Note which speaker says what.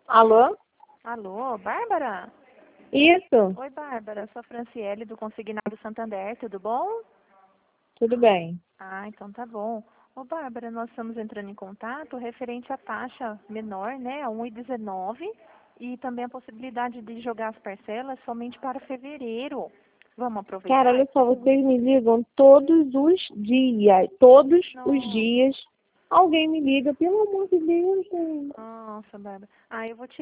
Speaker 1: Alô?
Speaker 2: Alô, Bárbara?
Speaker 1: Isso,
Speaker 2: Oi, Bárbara. Sou a Franciele do Consignado Santander, tudo bom?
Speaker 1: tudo bem.
Speaker 2: Ah, então tá bom. Ô, Bárbara, nós estamos entrando em contato referente à taxa menor, né, a 1,19 e também a possibilidade de jogar as parcelas somente para fevereiro. Vamos
Speaker 1: Cara,
Speaker 2: aproveitar?
Speaker 1: olha só, vocês me ligam todos os dias. Todos os
Speaker 2: Nossa,
Speaker 1: dias. Alguém me liga, pelo amor de Deus, gente.
Speaker 2: nossa, Bárbara. Ah, eu vou te